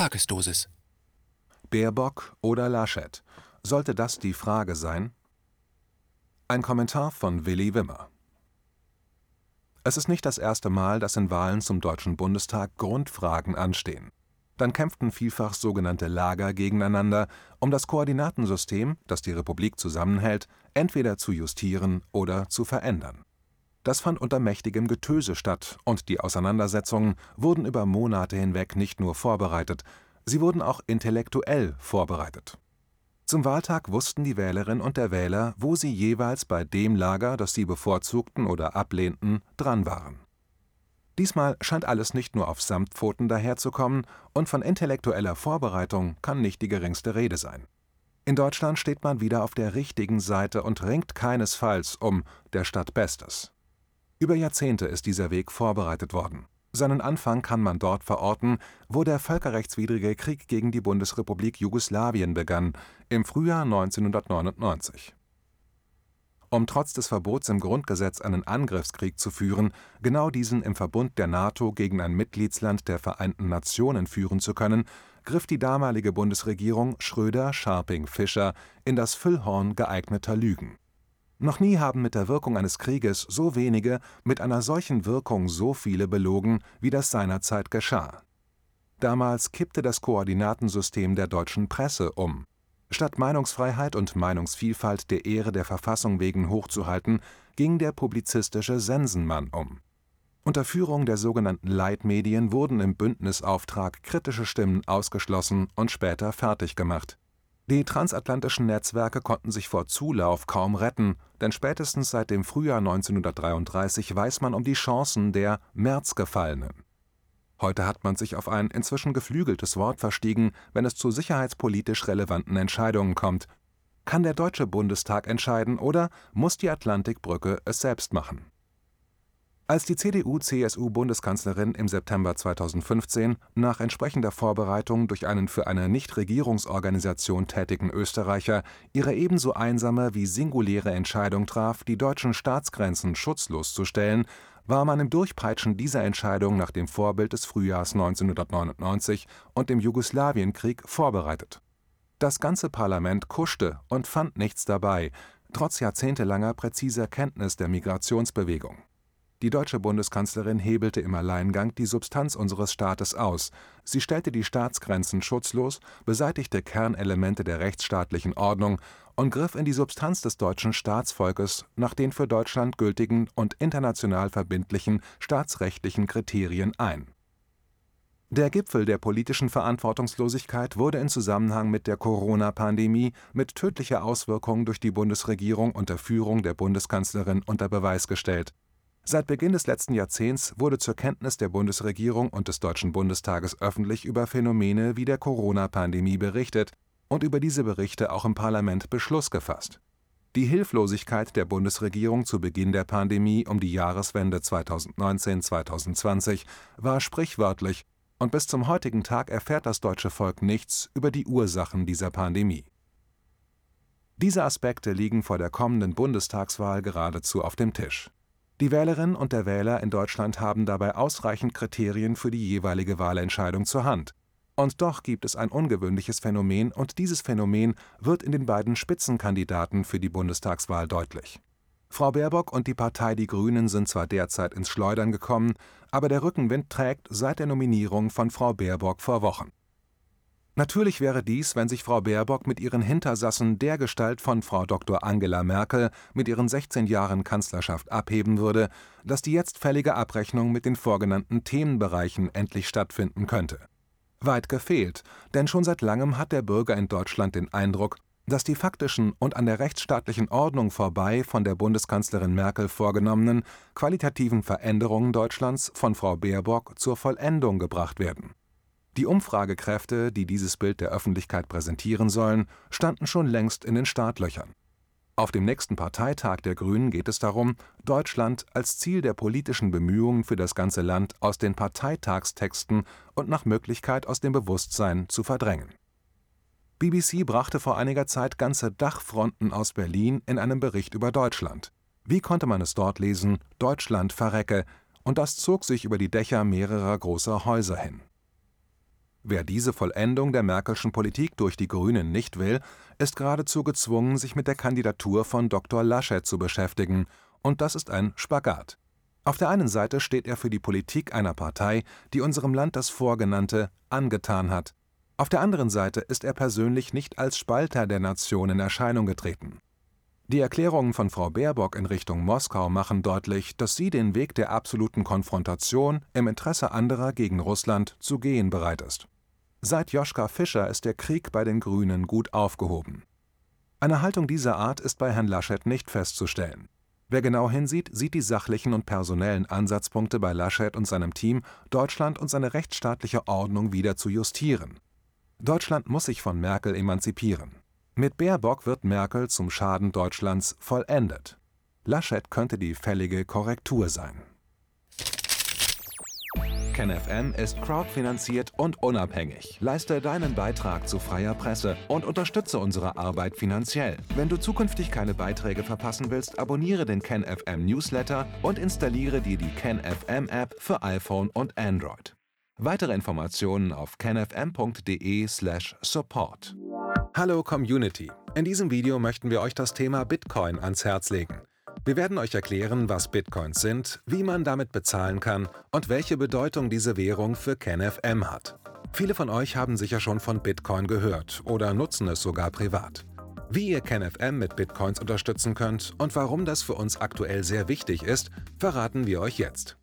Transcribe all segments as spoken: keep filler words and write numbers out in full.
Tagesdosis. Baerbock oder Laschet? Sollte das die Frage sein? Ein Kommentar von Willi Wimmer. Es ist nicht das erste Mal, dass in Wahlen zum Deutschen Bundestag Grundfragen anstehen. Dann kämpften vielfach sogenannte Lager gegeneinander, um das Koordinatensystem, das die Republik zusammenhält, entweder zu justieren oder zu verändern. Das fand unter mächtigem Getöse statt, und die Auseinandersetzungen wurden über Monate hinweg nicht nur vorbereitet, sie wurden auch intellektuell vorbereitet. Zum Wahltag wussten die Wählerin und der Wähler, wo sie jeweils bei dem Lager, das sie bevorzugten oder ablehnten, dran waren. Diesmal scheint alles nicht nur auf Samtpfoten daherzukommen, und von intellektueller Vorbereitung kann nicht die geringste Rede sein. In Deutschland steht man wieder auf der richtigen Seite und ringt keinesfalls um der Stadt Bestes. Über Jahrzehnte ist dieser Weg vorbereitet worden. Seinen Anfang kann man dort verorten, wo der völkerrechtswidrige Krieg gegen die Bundesrepublik Jugoslawien begann, im Frühjahr neunzehnhundertneunundneunzig. Um trotz des Verbots im Grundgesetz einen Angriffskrieg zu führen, genau diesen im Verbund der NATO gegen ein Mitgliedsland der Vereinten Nationen führen zu können, griff die damalige Bundesregierung Schröder-Scharping-Fischer in das Füllhorn geeigneter Lügen. Noch nie haben mit der Wirkung eines Krieges so wenige, mit einer solchen Wirkung so viele belogen, wie das seinerzeit geschah. Damals kippte das Koordinatensystem der deutschen Presse um. Statt Meinungsfreiheit und Meinungsvielfalt der Ehre der Verfassung wegen hochzuhalten, ging der publizistische Sensenmann um. Unter Führung der sogenannten Leitmedien wurden im Bündnisauftrag kritische Stimmen ausgeschlossen und später fertig gemacht. Die transatlantischen Netzwerke konnten sich vor Zulauf kaum retten, denn spätestens seit dem Frühjahr neunzehnhundertdreiunddreißig weiß man um die Chancen der Märzgefallenen. Heute hat man sich auf ein inzwischen geflügeltes Wort verstiegen, wenn es zu sicherheitspolitisch relevanten Entscheidungen kommt. Kann der Deutsche Bundestag entscheiden oder muss die Atlantikbrücke es selbst machen? Als die C D U-C S U-Bundeskanzlerin im September zweitausendfünfzehn nach entsprechender Vorbereitung durch einen für eine Nichtregierungsorganisation tätigen Österreicher ihre ebenso einsame wie singuläre Entscheidung traf, die deutschen Staatsgrenzen schutzlos zu stellen, war man im Durchpeitschen dieser Entscheidung nach dem Vorbild des Frühjahrs neunzehnhundertneunundneunzig und dem Jugoslawienkrieg vorbereitet. Das ganze Parlament kuschte und fand nichts dabei, trotz jahrzehntelanger präziser Kenntnis der Migrationsbewegung. Die deutsche Bundeskanzlerin hebelte im Alleingang die Substanz unseres Staates aus. Sie stellte die Staatsgrenzen schutzlos, beseitigte Kernelemente der rechtsstaatlichen Ordnung und griff in die Substanz des deutschen Staatsvolkes nach den für Deutschland gültigen und international verbindlichen staatsrechtlichen Kriterien ein. Der Gipfel der politischen Verantwortungslosigkeit wurde in Zusammenhang mit der Corona-Pandemie mit tödlicher Auswirkung durch die Bundesregierung unter Führung der Bundeskanzlerin unter Beweis gestellt. Seit Beginn des letzten Jahrzehnts wurde zur Kenntnis der Bundesregierung und des Deutschen Bundestages öffentlich über Phänomene wie der Corona-Pandemie berichtet und über diese Berichte auch im Parlament Beschluss gefasst. Die Hilflosigkeit der Bundesregierung zu Beginn der Pandemie um die Jahreswende zweitausendneunzehn zweitausendzwanzig war sprichwörtlich, und bis zum heutigen Tag erfährt das deutsche Volk nichts über die Ursachen dieser Pandemie. Diese Aspekte liegen vor der kommenden Bundestagswahl geradezu auf dem Tisch. Die Wählerinnen und der Wähler in Deutschland haben dabei ausreichend Kriterien für die jeweilige Wahlentscheidung zur Hand. Und doch gibt es ein ungewöhnliches Phänomen, und dieses Phänomen wird in den beiden Spitzenkandidaten für die Bundestagswahl deutlich. Frau Baerbock und die Partei Die Grünen sind zwar derzeit ins Schleudern gekommen, aber der Rückenwind trägt seit der Nominierung von Frau Baerbock vor Wochen. Natürlich wäre dies, wenn sich Frau Baerbock mit ihren Hintersassen dergestalt von Frau Doktor Angela Merkel mit ihren sechzehn Jahren Kanzlerschaft abheben würde, dass die jetzt fällige Abrechnung mit den vorgenannten Themenbereichen endlich stattfinden könnte. Weit gefehlt, denn schon seit langem hat der Bürger in Deutschland den Eindruck, dass die faktischen und an der rechtsstaatlichen Ordnung vorbei von der Bundeskanzlerin Merkel vorgenommenen qualitativen Veränderungen Deutschlands von Frau Baerbock zur Vollendung gebracht werden. Die Umfragekräfte, die dieses Bild der Öffentlichkeit präsentieren sollen, standen schon längst in den Startlöchern. Auf dem nächsten Parteitag der Grünen geht es darum, Deutschland als Ziel der politischen Bemühungen für das ganze Land aus den Parteitagstexten und nach Möglichkeit aus dem Bewusstsein zu verdrängen. B B C brachte vor einiger Zeit ganze Dachfronten aus Berlin in einem Bericht über Deutschland. Wie konnte man es dort lesen? Deutschland verrecke, und das zog sich über die Dächer mehrerer großer Häuser hin. Wer diese Vollendung der Merkelschen Politik durch die Grünen nicht will, ist geradezu gezwungen, sich mit der Kandidatur von Doktor Laschet zu beschäftigen, und das ist ein Spagat. Auf der einen Seite steht er für die Politik einer Partei, die unserem Land das Vorgenannte angetan hat. Auf der anderen Seite ist er persönlich nicht als Spalter der Nation in Erscheinung getreten. Die Erklärungen von Frau Baerbock in Richtung Moskau machen deutlich, dass sie den Weg der absoluten Konfrontation im Interesse anderer gegen Russland zu gehen bereit ist. Seit Joschka Fischer ist der Krieg bei den Grünen gut aufgehoben. Eine Haltung dieser Art ist bei Herrn Laschet nicht festzustellen. Wer genau hinsieht, sieht die sachlichen und personellen Ansatzpunkte bei Laschet und seinem Team, Deutschland und seine rechtsstaatliche Ordnung wieder zu justieren. Deutschland muss sich von Merkel emanzipieren. Mit Baerbock wird Merkel zum Schaden Deutschlands vollendet. Laschet könnte die fällige Korrektur sein. KenFM ist crowdfinanziert und unabhängig. Leiste deinen Beitrag zu freier Presse und unterstütze unsere Arbeit finanziell. Wenn du zukünftig keine Beiträge verpassen willst, abonniere den KenFM Newsletter und installiere dir die KenFM App für iPhone und Android. Weitere Informationen auf kenfm punkt de slash support. Hallo Community! In diesem Video möchten wir euch das Thema Bitcoin ans Herz legen. Wir werden euch erklären, was Bitcoins sind, wie man damit bezahlen kann und welche Bedeutung diese Währung für KenFM hat. Viele von euch haben sicher schon von Bitcoin gehört oder nutzen es sogar privat. Wie ihr KenFM mit Bitcoins unterstützen könnt und warum das für uns aktuell sehr wichtig ist, verraten wir euch jetzt.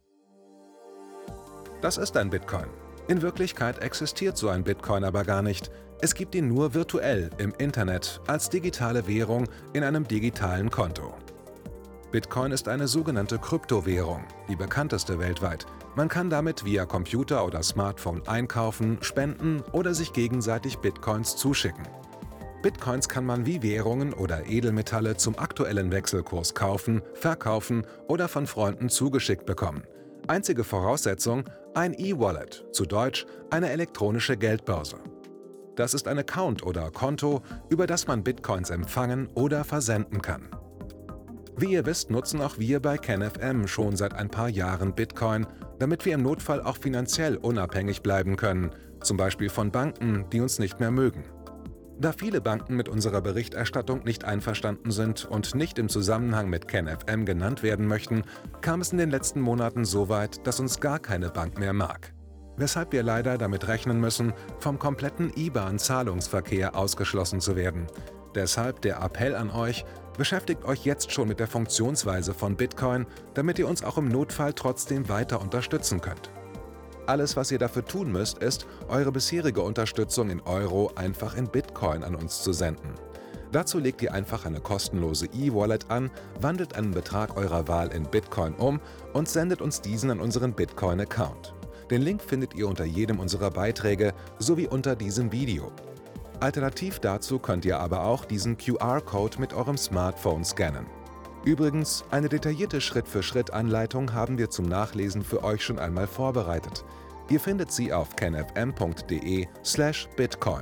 Das ist ein Bitcoin. In Wirklichkeit existiert so ein Bitcoin aber gar nicht. Es gibt ihn nur virtuell im Internet als digitale Währung in einem digitalen Konto. Bitcoin ist eine sogenannte Kryptowährung, die bekannteste weltweit. Man kann damit via Computer oder Smartphone einkaufen, spenden oder sich gegenseitig Bitcoins zuschicken. Bitcoins kann man wie Währungen oder Edelmetalle zum aktuellen Wechselkurs kaufen, verkaufen oder von Freunden zugeschickt bekommen. Einzige Voraussetzung: ein E-Wallet, zu Deutsch eine elektronische Geldbörse. Das ist ein Account oder Konto, über das man Bitcoins empfangen oder versenden kann. Wie ihr wisst, nutzen auch wir bei KenFM schon seit ein paar Jahren Bitcoin, damit wir im Notfall auch finanziell unabhängig bleiben können, zum Beispiel von Banken, die uns nicht mehr mögen. Da viele Banken mit unserer Berichterstattung nicht einverstanden sind und nicht im Zusammenhang mit KenFM genannt werden möchten, kam es in den letzten Monaten so weit, dass uns gar keine Bank mehr mag. Weshalb wir leider damit rechnen müssen, vom kompletten I B A N-Zahlungsverkehr ausgeschlossen zu werden. Deshalb der Appell an euch: Beschäftigt euch jetzt schon mit der Funktionsweise von Bitcoin, damit ihr uns auch im Notfall trotzdem weiter unterstützen könnt. Alles, was ihr dafür tun müsst, ist, eure bisherige Unterstützung in Euro einfach in Bitcoin an uns zu senden. Dazu legt ihr einfach eine kostenlose E-Wallet an, wandelt einen Betrag eurer Wahl in Bitcoin um und sendet uns diesen an unseren Bitcoin-Account. Den Link findet ihr unter jedem unserer Beiträge sowie unter diesem Video. Alternativ dazu könnt ihr aber auch diesen Q R-Code mit eurem Smartphone scannen. Übrigens, eine detaillierte Schritt-für-Schritt-Anleitung haben wir zum Nachlesen für euch schon einmal vorbereitet. Ihr findet sie auf kenfm punkt de slash bitcoin.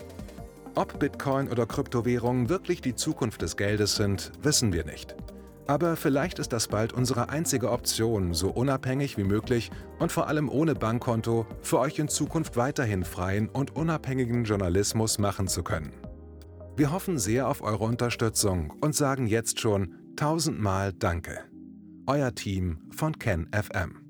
Ob Bitcoin oder Kryptowährungen wirklich die Zukunft des Geldes sind, wissen wir nicht. Aber vielleicht ist das bald unsere einzige Option, so unabhängig wie möglich und vor allem ohne Bankkonto für euch in Zukunft weiterhin freien und unabhängigen Journalismus machen zu können. Wir hoffen sehr auf eure Unterstützung und sagen jetzt schon tausendmal Danke. Euer Team von KenFM.